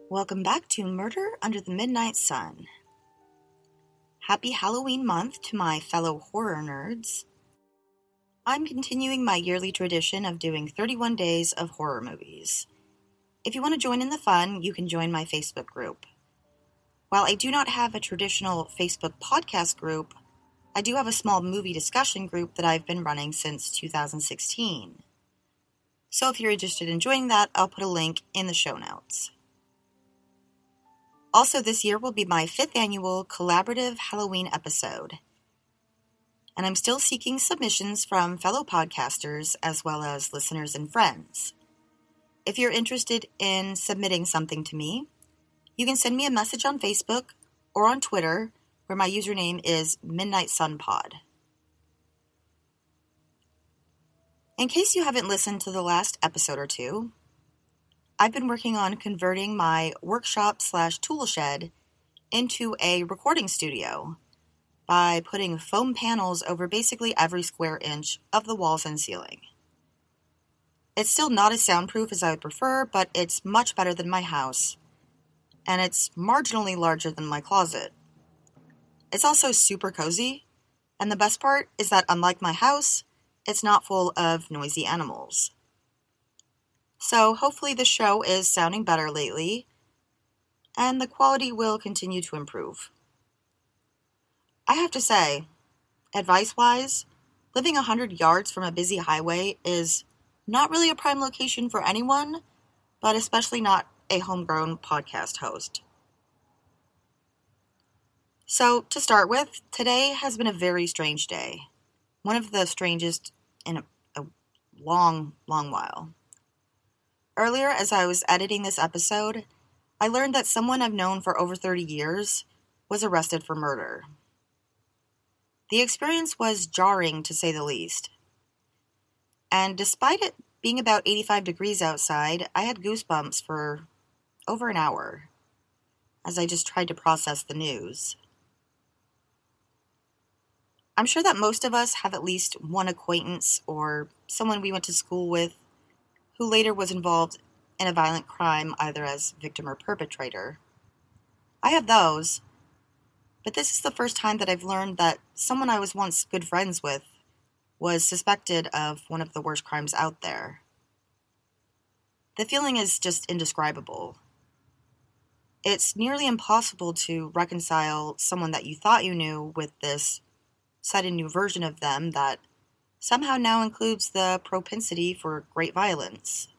Welcome back to Murder Under the Midnight Sun. Happy Halloween month to my fellow horror nerds. I'm continuing my yearly tradition of doing 31 days of horror movies. If you want to join in the fun, you can join my Facebook group. While I do not have a traditional Facebook podcast group, I do have a small movie discussion group that I've been running since 2016. So if you're interested in joining that, I'll put a link in the show notes. Also, this year will be my 5th annual collaborative Halloween episode. And I'm still seeking submissions from fellow podcasters as well as listeners and friends. If you're interested in submitting something to me, you can send me a message on Facebook or on Twitter, where my username is Midnight Sun Pod. In case you haven't listened to the last episode or two, I've been working on converting my workshop/tool shed into a recording studio by putting foam panels over basically every square inch of the walls and ceiling. It's still not as soundproof as I would prefer, but it's much better than my house, and it's marginally larger than my closet. It's also super cozy, and the best part is that unlike my house, it's not full of noisy animals. So hopefully the show is sounding better lately, and the quality will continue to improve. I have to say, advice-wise, living 100 yards from a busy highway is not really a prime location for anyone, but especially not a homegrown podcast host. So, to start with, today has been a very strange day. One of the strangest in a long, long while. Earlier, as I was editing this episode, I learned that someone I've known for over 30 years was arrested for murder. The experience was jarring, to say the least. And despite it being about 85 degrees outside, I had goosebumps for over an hour as I just tried to process the news. I'm sure that most of us have at least one acquaintance or someone we went to school with who later was involved in a violent crime, either as victim or perpetrator. I have those, but this is the first time that I've learned that someone I was once good friends with was suspected of one of the worst crimes out there. The feeling is just indescribable. It's nearly impossible to reconcile someone that you thought you knew with this sudden new version of them that somehow now includes the propensity for great violence.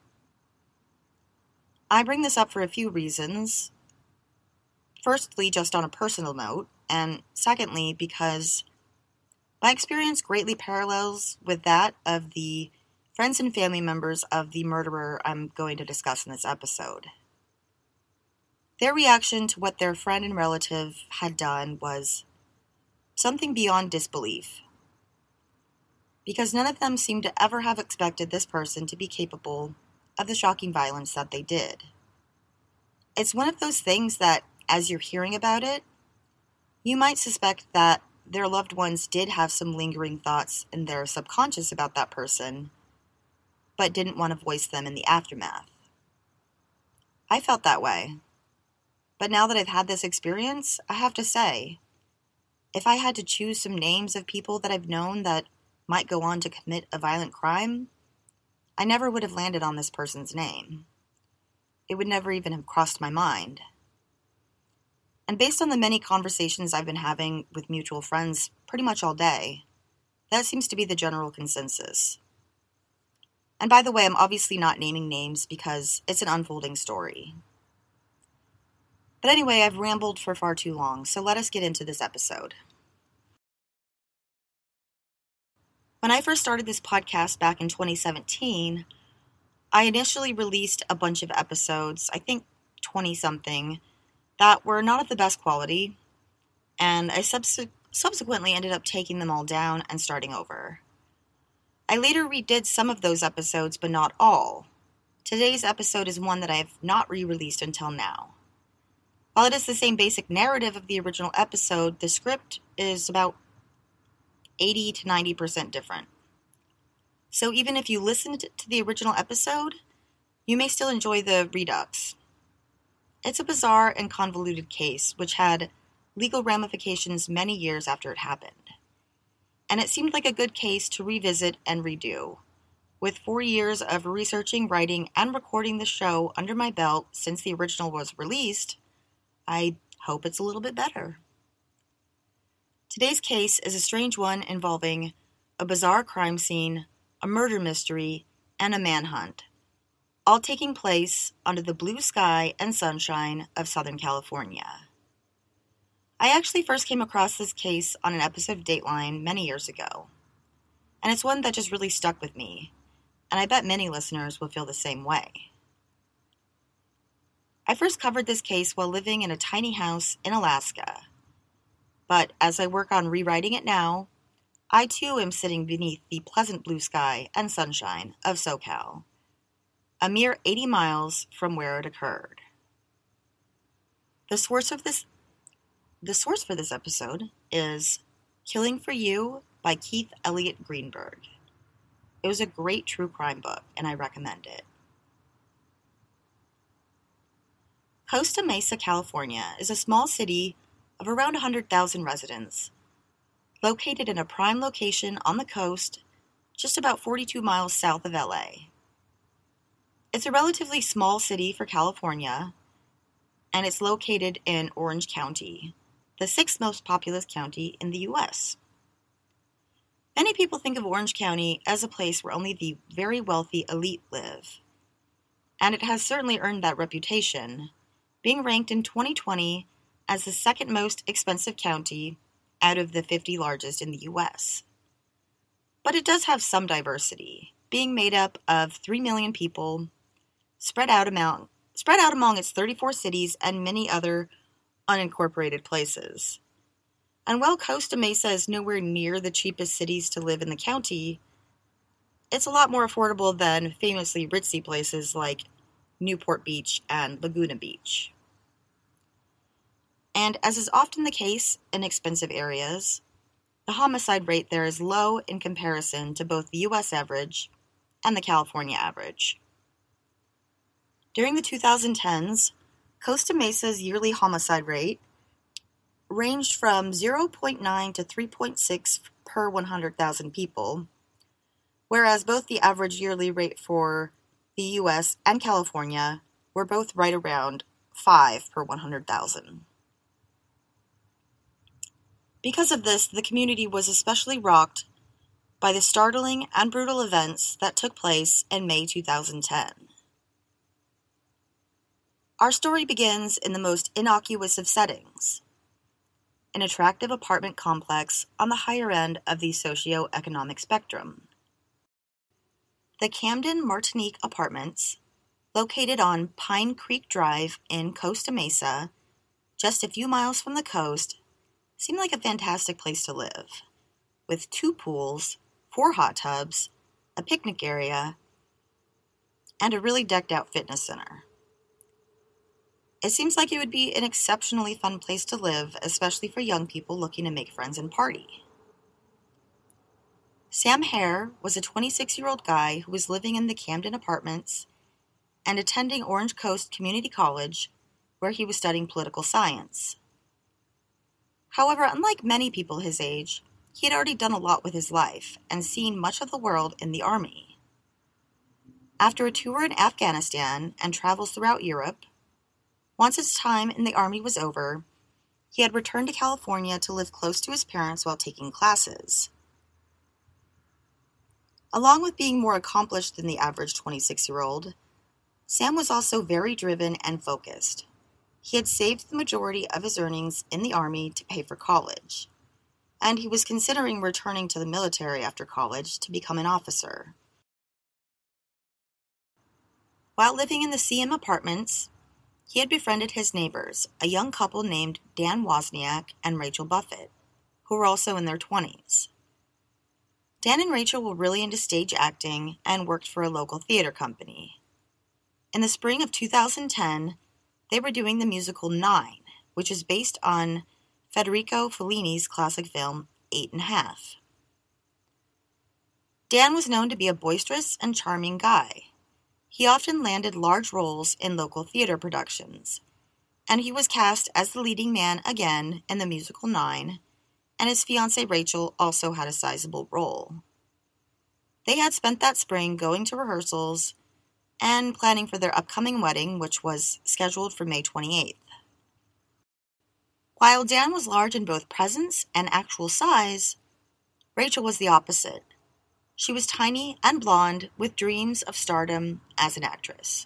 I bring this up for a few reasons. Firstly, just on a personal note, and secondly, because my experience greatly parallels with that of the friends and family members of the murderer I'm going to discuss in this episode. Their reaction to what their friend and relative had done was something beyond disbelief, because none of them seemed to ever have expected this person to be capable of the shocking violence that they did. It's one of those things that, as you're hearing about it, you might suspect that their loved ones did have some lingering thoughts in their subconscious about that person, but didn't want to voice them in the aftermath. I felt that way. But now that I've had this experience, I have to say, if I had to choose some names of people that I've known that might go on to commit a violent crime, I never would have landed on this person's name. It would never even have crossed my mind. And based on the many conversations I've been having with mutual friends pretty much all day, that seems to be the general consensus. And by the way, I'm obviously not naming names because it's an unfolding story. But anyway, I've rambled for far too long, so let us get into this episode. When I first started this podcast back in 2017, I initially released a bunch of episodes, I think 20-something, that were not of the best quality, and I subsequently ended up taking them all down and starting over. I later redid some of those episodes, but not all. Today's episode is one that I have not re-released until now. While it is the same basic narrative of the original episode, the script is about 80 to 90% different. So even if you listened to the original episode, you may still enjoy the redux. It's a bizarre and convoluted case which had legal ramifications many years after it happened. And it seemed like a good case to revisit and redo. With 4 years of researching, writing, and recording the show under my belt since the original was released, I hope it's a little bit better. Today's case is a strange one involving a bizarre crime scene, a murder mystery, and a manhunt, all taking place under the blue sky and sunshine of Southern California. I actually first came across this case on an episode of Dateline many years ago, and it's one that just really stuck with me, and I bet many listeners will feel the same way. I first covered this case while living in a tiny house in Alaska, but as I work on rewriting it now, I too am sitting beneath the pleasant blue sky and sunshine of SoCal, a mere 80 miles from where it occurred. The source for this episode is Killing for You by Keith Elliott Greenberg. It was a great true crime book, and I recommend it. Costa Mesa, California is a small city of around 100,000 residents, located in a prime location on the coast, just about 42 miles south of LA. It's a relatively small city for California, and it's located in Orange County, the 6th most populous county in the U.S. Many people think of Orange County as a place where only the very wealthy elite live, and it has certainly earned that reputation, being ranked in 2020 as the second most expensive county out of the 50 largest in the U.S. But it does have some diversity, being made up of 3 million people, spread out among its 34 cities and many other unincorporated places. And while Costa Mesa is nowhere near the cheapest cities to live in the county, it's a lot more affordable than famously ritzy places like Newport Beach and Laguna Beach. And as is often the case in expensive areas, the homicide rate there is low in comparison to both the U.S. average and the California average. During the 2010s, Costa Mesa's yearly homicide rate ranged from 0.9 to 3.6 per 100,000 people, whereas both the average yearly rate for the U.S. and California were both right around 5 per 100,000. Because of this, the community was especially rocked by the startling and brutal events that took place in May 2010. Our story begins in the most innocuous of settings, an attractive apartment complex on the higher end of the socio-economic spectrum. The Camden Martinique Apartments, located on Pine Creek Drive in Costa Mesa, just a few miles from the coast, seemed like a fantastic place to live, with 2 pools, 4 hot tubs, a picnic area, and a really decked out fitness center. It seems like it would be an exceptionally fun place to live, especially for young people looking to make friends and party. Sam Hare was a 26-year-old guy who was living in the Camden Apartments and attending Orange Coast Community College, where he was studying political science. However, unlike many people his age, he had already done a lot with his life and seen much of the world in the Army. After a tour in Afghanistan and travels throughout Europe, once his time in the Army was over, he had returned to California to live close to his parents while taking classes. Along with being more accomplished than the average 26-year-old, Sam was also very driven and focused. He had saved the majority of his earnings in the Army to pay for college, and he was considering returning to the military after college to become an officer. While living in the CM Apartments, he had befriended his neighbors, a young couple named Dan Wozniak and Rachel Buffett, who were also in their 20s. Dan and Rachel were really into stage acting and worked for a local theater company. In the spring of 2010, they were doing the musical Nine, which is based on Federico Fellini's classic film 8½. Dan was known to be a boisterous and charming guy. He often landed large roles in local theater productions, and he was cast as the leading man again in the musical Nine, and his fiancée Rachel also had a sizable role. They had spent that spring going to rehearsals and planning for their upcoming wedding, which was scheduled for May 28th. While Dan was large in both presence and actual size, Rachel was the opposite. She was tiny and blonde with dreams of stardom as an actress.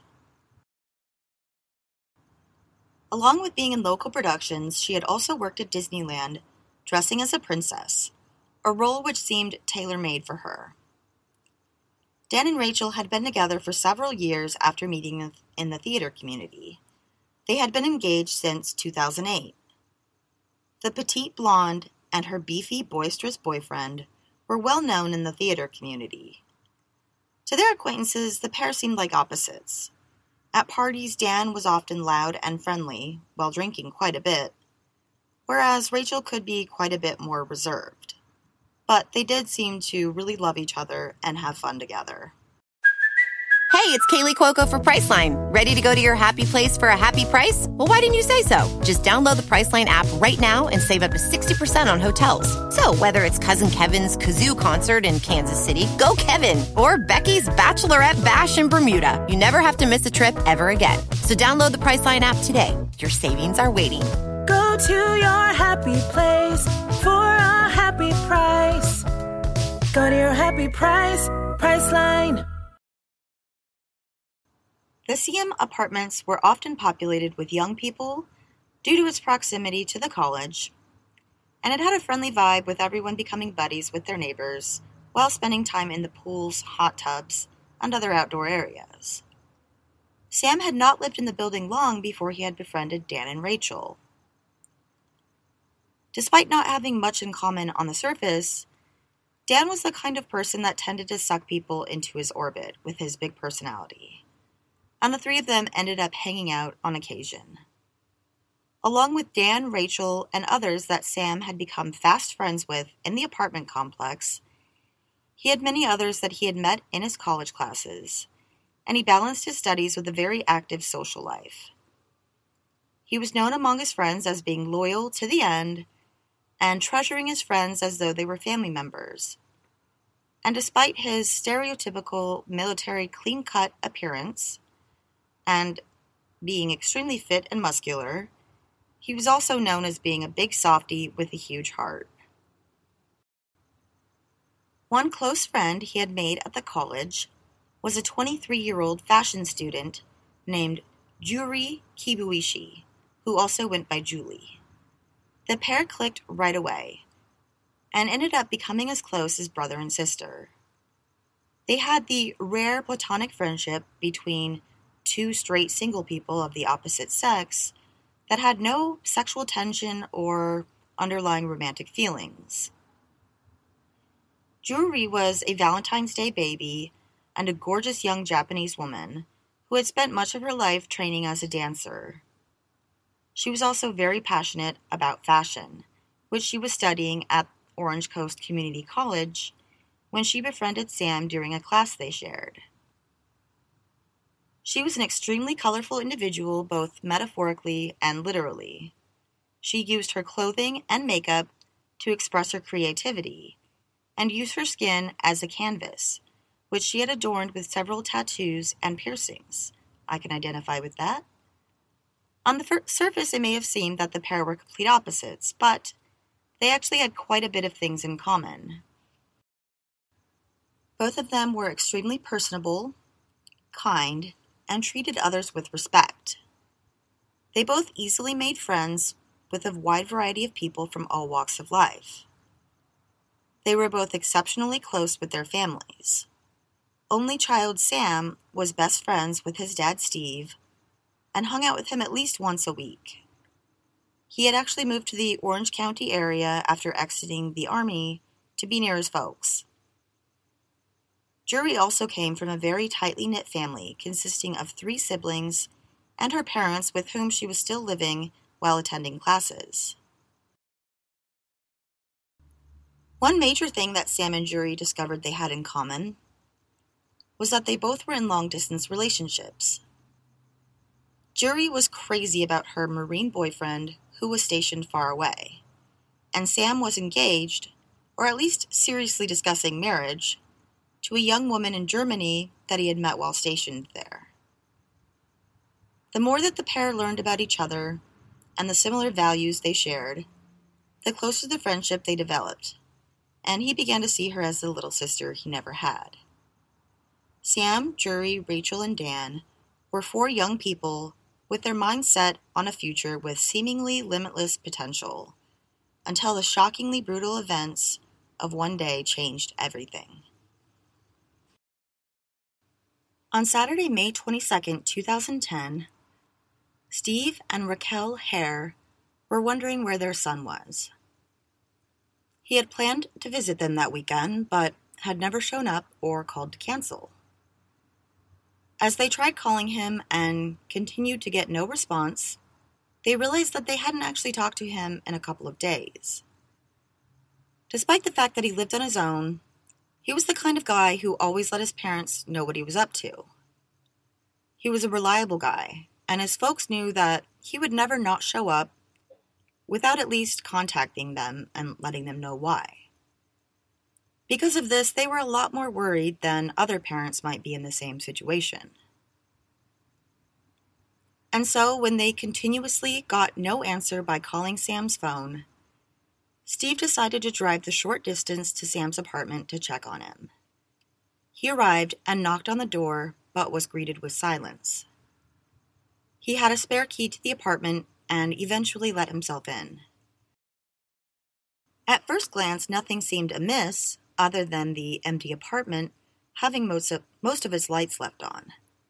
Along with being in local productions, she had also worked at Disneyland, dressing as a princess, a role which seemed tailor-made for her. Dan and Rachel had been together for several years after meeting in the theater community. They had been engaged since 2008. The petite blonde and her beefy, boisterous boyfriend were well known in the theater community. To their acquaintances, the pair seemed like opposites. At parties, Dan was often loud and friendly, while drinking quite a bit, whereas Rachel could be quite a bit more reserved. But they did seem to really love each other and have fun together. Hey, it's Kaylee Cuoco for Priceline. Ready to go to your happy place for a happy price? Well, why didn't you say so? Just download the Priceline app right now and save up to 60% on hotels. So whether it's Cousin Kevin's Kazoo Concert in Kansas City, go Kevin, or Becky's Bachelorette Bash in Bermuda, you never have to miss a trip ever again. So download the Priceline app today. Your savings are waiting. Go to your happy place for a happy price. Go to your happy price, Priceline. The CM apartments were often populated with young people due to its proximity to the college, and it had a friendly vibe with everyone becoming buddies with their neighbors while spending time in the pools, hot tubs, and other outdoor areas. Sam had not lived in the building long before he had befriended Dan and Rachel. Despite not having much in common on the surface, Dan was the kind of person that tended to suck people into his orbit with his big personality, and the three of them ended up hanging out on occasion. Along with Dan, Rachel, and others that Sam had become fast friends with in the apartment complex, he had many others that he had met in his college classes, and he balanced his studies with a very active social life. He was known among his friends as being loyal to the end and treasuring his friends as though they were family members. And despite his stereotypical military clean-cut appearance and being extremely fit and muscular, he was also known as being a big softy with a huge heart. One close friend he had made at the college was a 23-year-old fashion student named Juri Kibuishi, who also went by Julie. The pair clicked right away, and ended up becoming as close as brother and sister. They had the rare platonic friendship between two straight single people of the opposite sex that had no sexual tension or underlying romantic feelings. Juri was a Valentine's Day baby and a gorgeous young Japanese woman who had spent much of her life training as a dancer. She was also very passionate about fashion, which she was studying at Orange Coast Community College when she befriended Sam during a class they shared. She was an extremely colorful individual, both metaphorically and literally. She used her clothing and makeup to express her creativity, and used her skin as a canvas, which she had adorned with several tattoos and piercings. I can identify with that. On the surface, it may have seemed that the pair were complete opposites, but they actually had quite a bit of things in common. Both of them were extremely personable, kind, and treated others with respect. They both easily made friends with a wide variety of people from all walks of life. They were both exceptionally close with their families. Only child Sam was best friends with his dad Steve, and hung out with him at least once a week. He had actually moved to the Orange County area after exiting the Army to be near his folks. Juri also came from a very tightly knit family consisting of 3 siblings and her parents with whom she was still living while attending classes. One major thing that Sam and Juri discovered they had in common was that they both were in long-distance relationships. Jury was crazy about her Marine boyfriend who was stationed far away, and Sam was engaged, or at least seriously discussing marriage, to a young woman in Germany that he had met while stationed there. The more that the pair learned about each other and the similar values they shared, the closer the friendship they developed, and he began to see her as the little sister he never had. Sam, Jury, Rachel, and Dan were 4 young people with their minds set on a future with seemingly limitless potential, until the shockingly brutal events of one day changed everything. On Saturday, May 22, 2010, Steve and Raquel Hare were wondering where their son was. He had planned to visit them that weekend, but had never shown up or called to cancel. As they tried calling him and continued to get no response, they realized that they hadn't actually talked to him in a couple of days. Despite the fact that he lived on his own, he was the kind of guy who always let his parents know what he was up to. He was a reliable guy, and his folks knew that he would never not show up without at least contacting them and letting them know why. Because of this, they were a lot more worried than other parents might be in the same situation. And so, when they continuously got no answer by calling Sam's phone, Steve decided to drive the short distance to Sam's apartment to check on him. He arrived and knocked on the door, but was greeted with silence. He had a spare key to the apartment and eventually let himself in. At first glance, nothing seemed amiss, other than the empty apartment having most of its lights left on.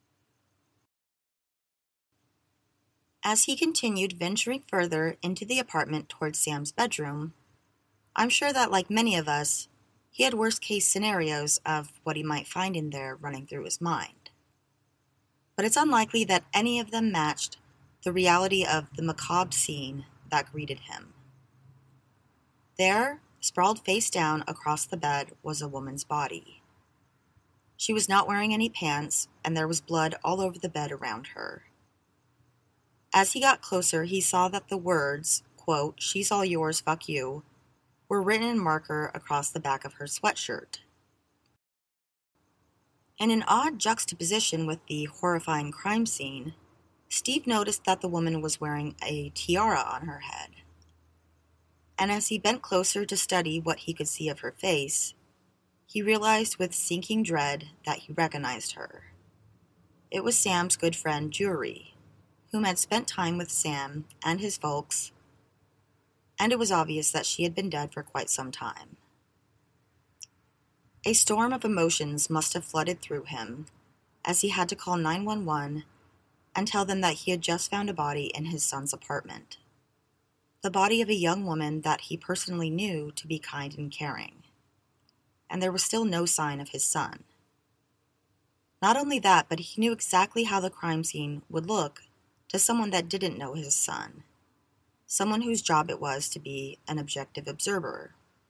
As he continued venturing further into the apartment towards Sam's bedroom, I'm sure that, like many of us, he had worst-case scenarios of what he might find in there running through his mind. But it's unlikely that any of them matched the reality of the macabre scene that greeted him. There, sprawled face down across the bed, was a woman's body. She was not wearing any pants, and there was blood all over the bed around her. As he got closer, he saw that the words, quote, "She's all yours, fuck you," were written in marker across the back of her sweatshirt. In an odd juxtaposition with the horrifying crime scene, Steve noticed that the woman was wearing a tiara on her head. And as he bent closer to study what he could see of her face, he realized with sinking dread that he recognized her. It was Sam's good friend, Jury, whom had spent time with Sam and his folks, and it was obvious that she had been dead for quite some time. A storm of emotions must have flooded through him, as he had to call 911 and tell them that he had just found a body in his son's apartment. The body of a young woman that he personally knew to be kind and caring. And there was still no sign of his son. Not only that, but he knew exactly how the crime scene would look to someone that didn't know his son, someone whose job it was to be an objective observer.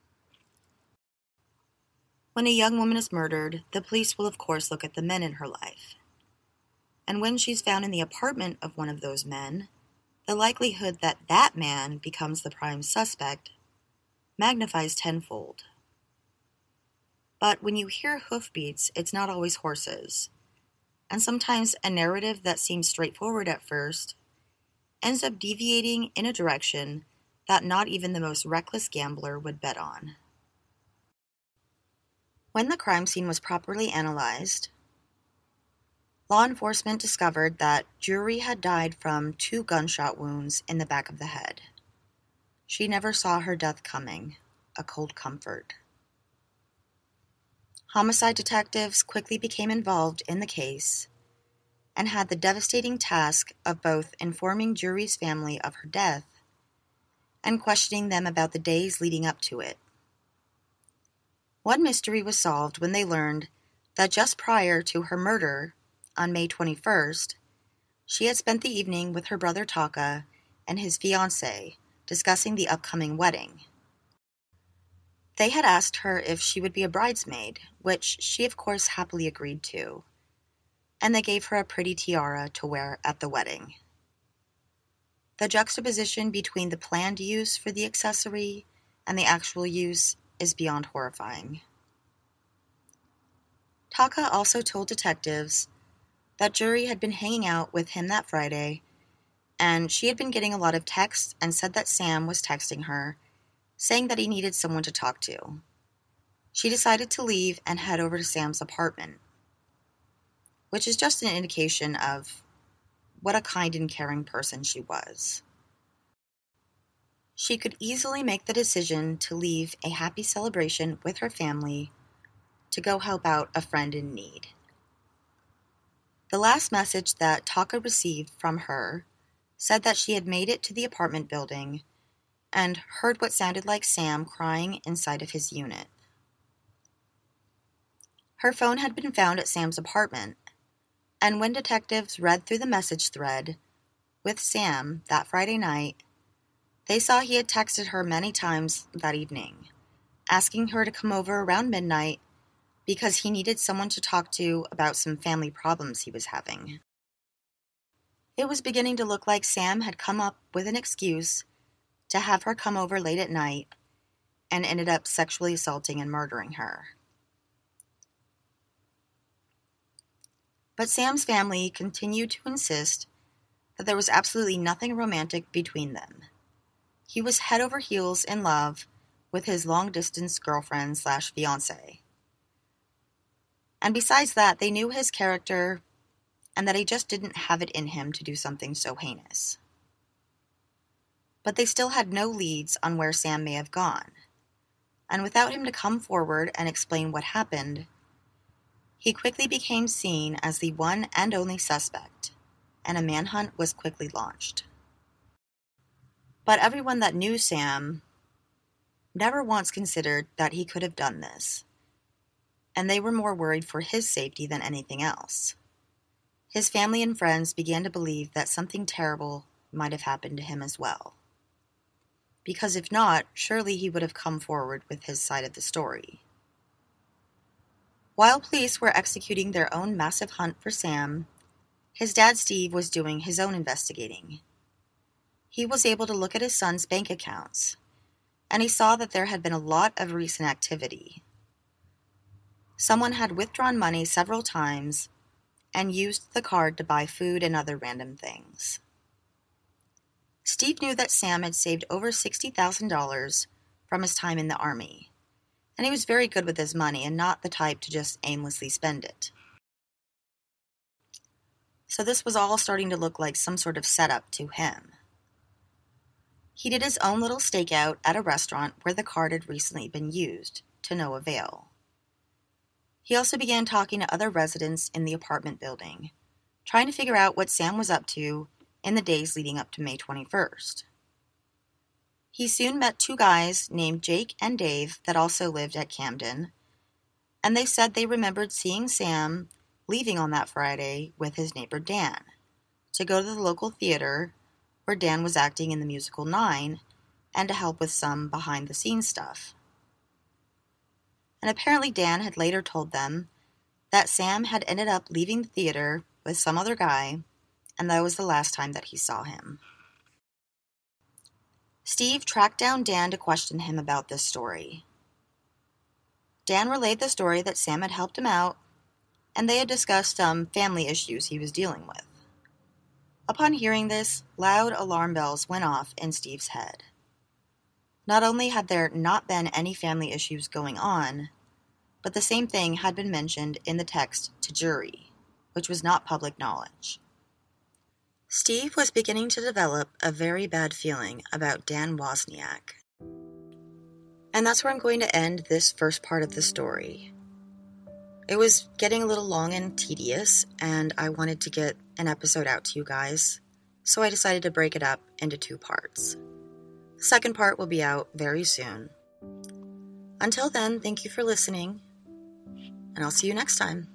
When a young woman is murdered, the police will of course look at the men in her life. And when she's found in the apartment of one of those men, the likelihood that that man becomes the prime suspect magnifies tenfold. But when you hear hoofbeats, it's not always horses, and sometimes a narrative that seems straightforward at first ends up deviating in a direction that not even the most reckless gambler would bet on. When the crime scene was properly analyzed, law enforcement discovered that Jury had died from 2 gunshot wounds in the back of the head. She never saw her death coming, a cold comfort. Homicide detectives quickly became involved in the case and had the devastating task of both informing Jury's family of her death and questioning them about the days leading up to it. One mystery was solved when they learned that just prior to her murder, on May 21st, she had spent the evening with her brother Taka and his fiancé discussing the upcoming wedding. They had asked her if she would be a bridesmaid, which she of course happily agreed to, and they gave her a pretty tiara to wear at the wedding. The juxtaposition between the planned use for the accessory and the actual use is beyond horrifying. Taka also told detectives that Jury had been hanging out with him that Friday, and she had been getting a lot of texts and said that Sam was texting her, saying that he needed someone to talk to. She decided to leave and head over to Sam's apartment, which is just an indication of what a kind and caring person she was. She could easily make the decision to leave a happy celebration with her family to go help out a friend in need. The last message that Taka received from her said that she had made it to the apartment building and heard what sounded like Sam crying inside of his unit. Her phone had been found at Sam's apartment, and when detectives read through the message thread with Sam that Friday night, they saw he had texted her many times that evening, asking her to come over around midnight because he needed someone to talk to about some family problems he was having. It was beginning to look like Sam had come up with an excuse to have her come over late at night and ended up sexually assaulting and murdering her. But Sam's family continued to insist that there was absolutely nothing romantic between them. He was head over heels in love with his long-distance girlfriend/fiancée. And besides that, they knew his character and that he just didn't have it in him to do something so heinous. But they still had no leads on where Sam may have gone. And without him to come forward and explain what happened, he quickly became seen as the one and only suspect, and a manhunt was quickly launched. But everyone that knew Sam never once considered that he could have done this, and they were more worried for his safety than anything else. His family and friends began to believe that something terrible might have happened to him as well. Because if not, surely he would have come forward with his side of the story. While police were executing their own massive hunt for Sam, his dad Steve was doing his own investigating. He was able to look at his son's bank accounts, and he saw that there had been a lot of recent activity. Someone had withdrawn money several times and used the card to buy food and other random things. Steve knew that Sam had saved over $60,000 from his time in the Army, and he was very good with his money and not the type to just aimlessly spend it. So this was all starting to look like some sort of setup to him. He did his own little stakeout at a restaurant where the card had recently been used, to no avail. He also began talking to other residents in the apartment building, trying to figure out what Sam was up to in the days leading up to May 21st. He soon met two guys named Jake and Dave that also lived at Camden, and they said they remembered seeing Sam leaving on that Friday with his neighbor Dan to go to the local theater where Dan was acting in the musical 9 and to help with some behind-the-scenes stuff. And apparently Dan had later told them that Sam had ended up leaving the theater with some other guy, and that was the last time that he saw him. Steve tracked down Dan to question him about this story. Dan relayed the story that Sam had helped him out, and they had discussed some family issues he was dealing with. Upon hearing this, loud alarm bells went off in Steve's head. Not only had there not been any family issues going on, but the same thing had been mentioned in the text to Jury, which was not public knowledge. Steve was beginning to develop a very bad feeling about Dan Wozniak. And that's where I'm going to end this first part of the story. It was getting a little long and tedious, and I wanted to get an episode out to you guys, so I decided to break it up into 2 parts. The second part will be out very soon. Until then, thank you for listening, and I'll see you next time.